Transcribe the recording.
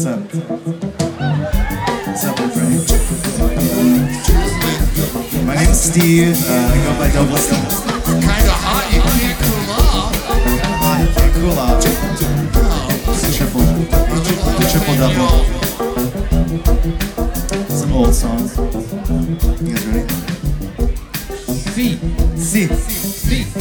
What's up? What's up, everybody? My name's Steve. I go by Douglas. Kinda hot, you can't cool off. You can't cool off. Triple double. Some old songs. You guys ready? Feet. See. Feet.